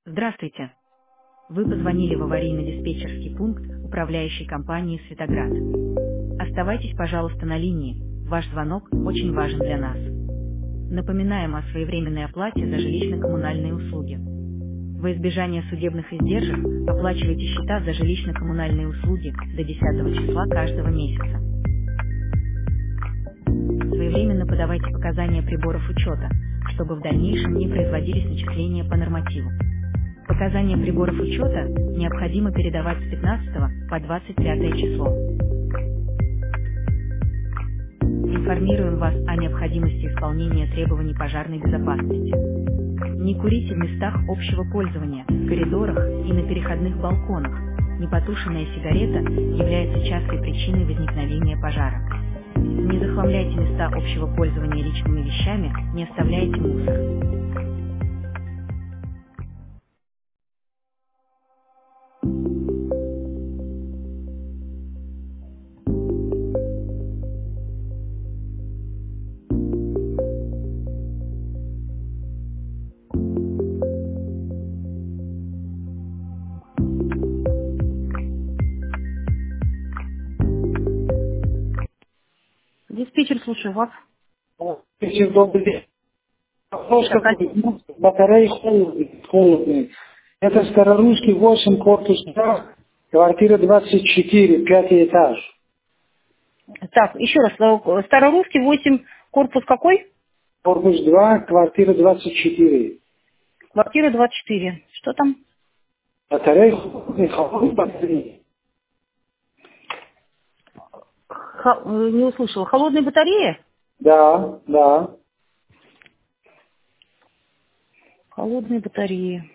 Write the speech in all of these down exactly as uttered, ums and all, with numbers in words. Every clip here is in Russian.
Здравствуйте. Вы позвонили в аварийно-диспетчерский пункт управляющей компании «Светоград». Оставайтесь, пожалуйста, на линии. Ваш звонок очень важен для нас. Напоминаем о своевременной оплате за жилищно-коммунальные услуги. Во избежание судебных издержек оплачивайте счета за жилищно-коммунальные услуги до десятого числа каждого месяца. Своевременно подавайте показания приборов учета, чтобы в дальнейшем не производились начисления по нормативу. Показания приборов учета необходимо передавать с пятнадцатого по двадцать пятое число. Информируем вас о необходимости исполнения требований пожарной безопасности. Не курите в местах общего пользования, в коридорах и на переходных балконах. Непотушенная сигарета является частой причиной возникновения пожара. Не захламляйте места общего пользования личными вещами, не оставляйте мусор. Диспетчер, слушаю вас. Очень добрый день. Вопрос Так, какой? Батареи холодные. холодные. Это Старорусский восемь, корпус два, квартира двадцать четыре, пятый этаж. Так, еще раз, э, Старорусский восемь, корпус какой? Корпус два, квартира двадцать четыре. Квартира двадцать четыре. Что там? Батареи холодные, холодные батареи. Ха- э, не услышала. Холодные батареи? Да, да. Холодные батареи.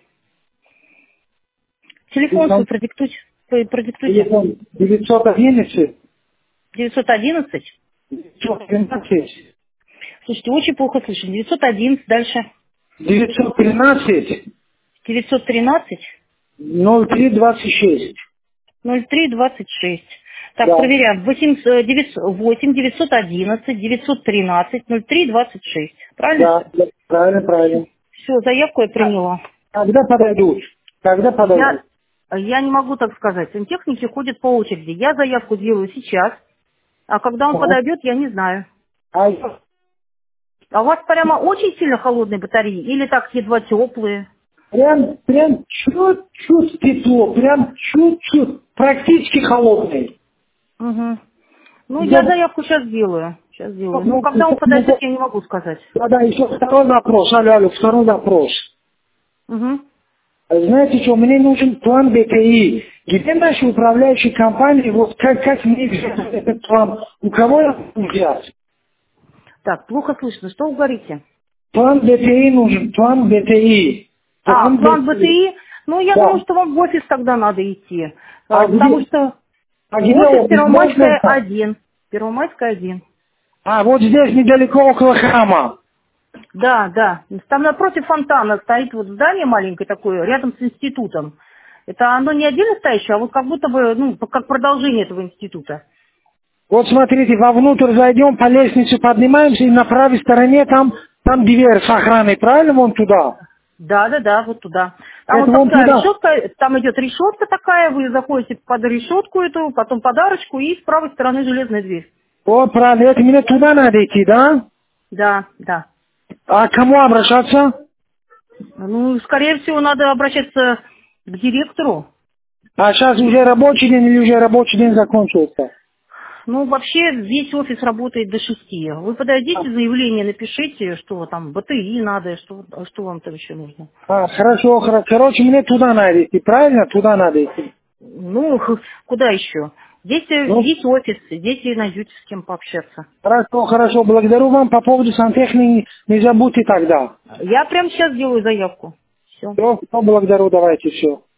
Телефон свой продиктуйте. П- Продиктуйте. Телефон девятьсот одиннадцать, девятьсот одиннадцать. девятьсот тринадцать, Слушайте, очень плохо слышу. девятьсот одиннадцать, дальше. девятьсот тринадцать, девятьсот тринадцать, ноль три двадцать шесть. ноль три двадцать шесть. Так, Да. проверяем. восемь, девятьсот одиннадцать, девятьсот тринадцать, ноль три двадцать шесть. Правильно? Да, да, правильно, правильно. Все, заявку я приняла. Когда подойдут? Когда подойдут? Я, я не могу так сказать. Сантехники ходят по очереди. Я заявку сделаю сейчас, а когда он Так. подойдет, я не знаю. А я- А у вас прямо очень сильно холодные батареи или так едва теплые? прям, прям чуть-чуть тепло, прям чуть-чуть, практически холодный. Угу. Ну, я Я- заявку сейчас сделаю. Сейчас сделаю. Ну, Ну, когда он ну, подойдет, ну, я не могу сказать. Да, еще второй вопрос, алло, алло, второй вопрос. Угу. Знаете что, мне нужен план бэ тэ и. Где наши управляющие компании, вот как, как мне взять этот план? У кого я могу взять? Так, плохо слышно. Что вы говорите? План бэ тэ и нужен, план бэ тэ и. А, План план бэ тэ и. бэ тэ и? Ну, я Да. думаю, что вам в офис тогда надо идти. А А, Потому где, что а в где офис офис? Можно Первомайская узнать? один. Первомайская один. А, вот здесь недалеко около храма. Да, да. Там напротив фонтана стоит вот здание маленькое такое, рядом с институтом. Это оно не отдельно стоящее, а вот как будто бы, ну, как продолжение этого института. Вот смотрите, вовнутрь зайдем, по лестнице поднимаемся, и на правой стороне там, там дверь с охраной, правильно, вон туда? Да, да, да, вот туда. Там Это вот вон такая туда. решетка, там идет решетка такая, вы заходите под решетку эту, потом под арочку, и с правой стороны железная дверь. Вот, правильно, это мне туда надо идти, да? Да, да. А к кому обращаться? Ну, скорее всего, надо обращаться к директору. А сейчас уже рабочий день или уже рабочий день закончился? Ну, вообще, весь офис работает до шести. Вы подойдите, заявление напишите, что там, бэ тэ и надо, что, что вам там еще нужно. А, хорошо, хорошо. Короче, мне туда надо идти, правильно? Туда надо идти. Ну, х- куда еще? Здесь э, Ну, есть офис, здесь и найдете с кем пообщаться. хорошо, хорошо. Благодарю вам по поводу сантехники. Не забудьте тогда. Я прямо сейчас делаю заявку. Все. Все, благодарю, давайте, все.